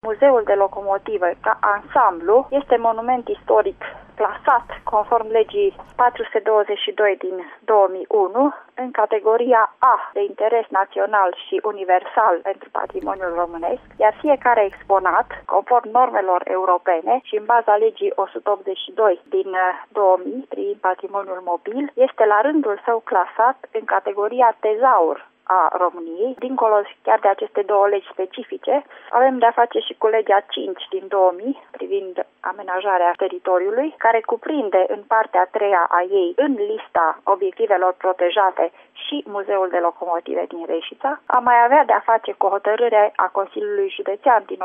Muzeul de Locomotive ca ansamblu este monument istoric clasat conform legii 422 din 2001 în categoria A de interes național și universal pentru patrimoniul românesc, iar fiecare exponat, conform normelor europene și în baza legii 182 din 2000 privind patrimoniul mobil, este la rândul său clasat în categoria tezaur a României. Dincolo chiar de aceste două legi specifice, avem de-a face și cu legea 5 din 2000 privind amenajarea teritoriului, care cuprinde în partea a treia a ei în lista obiectivelor protejate și Muzeul de Locomotive din Reșița. Am mai avea de-a face cu hotărârea a Consiliului Județean din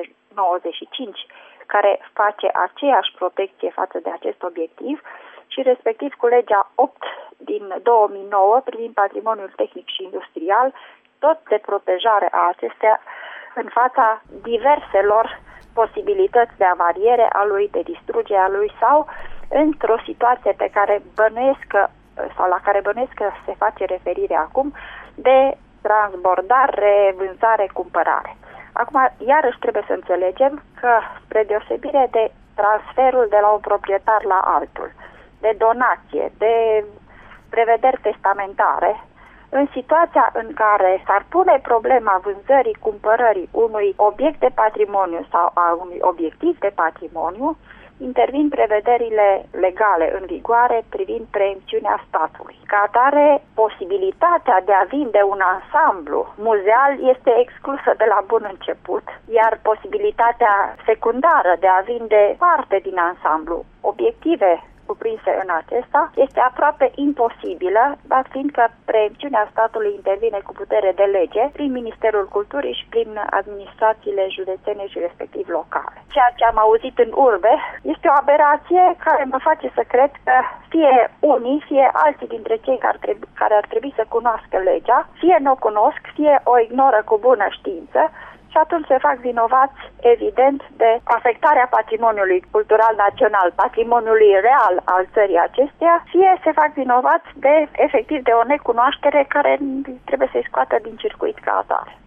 1995, care face aceeași protecție față de acest obiectiv, și respectiv cu legea 8 din 2009 privind patrimoniul tehnic și industrial, tot de protejare a acestea în fața diverselor posibilități de avariere a lui, de distrugere a lui sau într-o situație pe care bănuiesc sau la care bănuiesc că se face referire acum de transbordare, vânzare, cumpărare. Acum, iarăși trebuie să înțelegem că, spre deosebire de transferul de la un proprietar la altul, de donație, de prevederi testamentare, în situația în care s-ar pune problema vânzării, cumpărării unui obiect de patrimoniu sau a unui obiectiv de patrimoniu, intervin prevederile legale în vigoare privind preemțiunea statului. Ca atare, posibilitatea de a vinde un ansamblu muzeal este exclusă de la bun început, iar posibilitatea secundară de a vinde parte din ansamblu, obiective cuprinse în acesta, este aproape imposibilă, dat fiind că preemțiunea statului intervine cu putere de lege prin Ministerul Culturii și prin administrațiile județene și respectiv locale. Ceea ce am auzit în urbe este o aberație care mă face să cred că fie unii, fie alții dintre cei care ar trebui să cunoască legea, fie nu o cunosc, fie o ignoră cu bună știință, și atunci se fac vinovați, evident, de afectarea patrimoniului cultural național, patrimoniului real al țării acesteia, fie se fac vinovați de, efectiv, de o necunoaștere care trebuie să-i scoată din circuit ca atare.